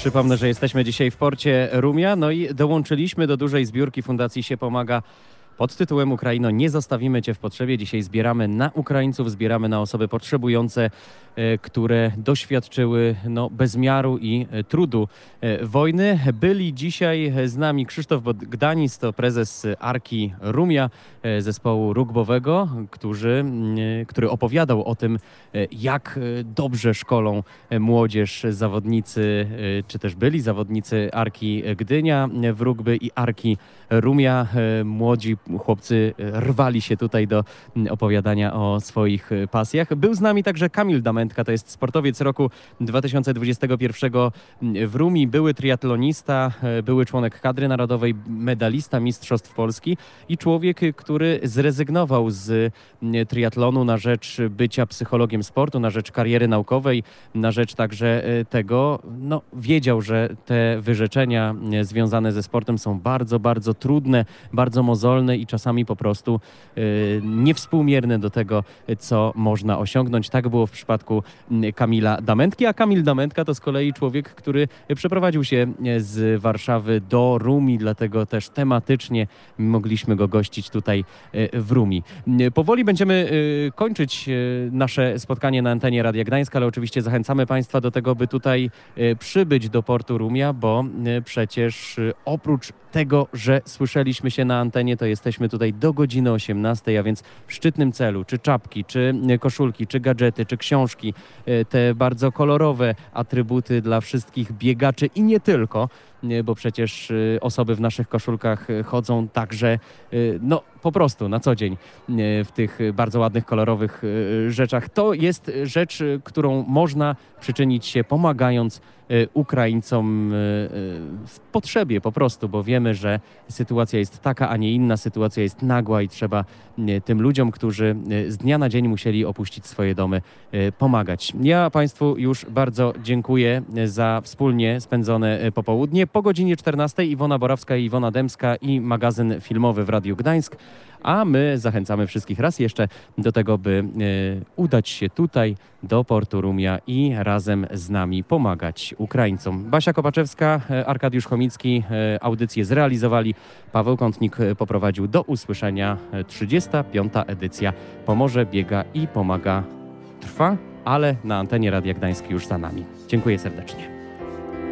Przypomnę, że jesteśmy dzisiaj w porcie Rumia, no i dołączyliśmy do dużej zbiórki Fundacji Się Pomaga pod tytułem Ukraino, nie zostawimy Cię w potrzebie. Dzisiaj zbieramy na Ukraińców, zbieramy na osoby potrzebujące, które doświadczyły bezmiaru i trudu wojny. Byli dzisiaj z nami Krzysztof Bogdanis, to prezes Arki Rumia, zespołu rugbowego, który opowiadał o tym, jak dobrze szkolą młodzież zawodnicy, czy też byli zawodnicy Arki Gdynia w rugby i Arki Rumia. Młodzi chłopcy rwali się tutaj do opowiadania o swoich pasjach. Był z nami także Kamil Damentka, to jest sportowiec roku 2021 w Rumii, były triatlonista, były członek kadry narodowej, medalista Mistrzostw Polski i człowiek, który zrezygnował z triatlonu na rzecz bycia psychologiem sportu, na rzecz kariery naukowej, na rzecz także tego, wiedział, że te wyrzeczenia związane ze sportem są bardzo, bardzo trudne, bardzo mozolne i czasami po prostu niewspółmierne do tego, co można osiągnąć. Tak było w przypadku Kamila Damentki, a Kamil Damentka to z kolei człowiek, który przeprowadził się z Warszawy do Rumii, dlatego też tematycznie mogliśmy go gościć tutaj w Rumii. Powoli będziemy kończyć nasze spotkanie na antenie Radia Gdańsk, ale oczywiście zachęcamy Państwa do tego, by tutaj przybyć do portu Rumia, bo przecież oprócz tego, że słyszeliśmy się na antenie, to jesteśmy tutaj do godziny 18, a więc w szczytnym celu, czy czapki, czy koszulki, czy gadżety, czy książki, te bardzo kolorowe atrybuty dla wszystkich biegaczy i nie tylko, bo przecież osoby w naszych koszulkach chodzą także po prostu na co dzień w tych bardzo ładnych, kolorowych rzeczach. To jest rzecz, którą można przyczynić się pomagając Ukraińcom w potrzebie po prostu, bo wiemy, że sytuacja jest taka, a nie inna, sytuacja jest nagła i trzeba tym ludziom, którzy z dnia na dzień musieli opuścić swoje domy, pomagać. Ja Państwu już bardzo dziękuję za wspólnie spędzone popołudnie. Po godzinie 14 Iwona Borawska i Iwona Dębska i magazyn filmowy w Radiu Gdańsk, a my zachęcamy wszystkich raz jeszcze do tego, by udać się tutaj do portu Rumia i razem z nami pomagać Ukraińcom. Basia Kopaczewska, Arkadiusz Chomicki audycję zrealizowali, Paweł Kątnik poprowadził. Do usłyszenia. 35. edycja Pomorze biega i pomaga trwa, ale na antenie Radia Gdańsk już za nami. Dziękuję serdecznie.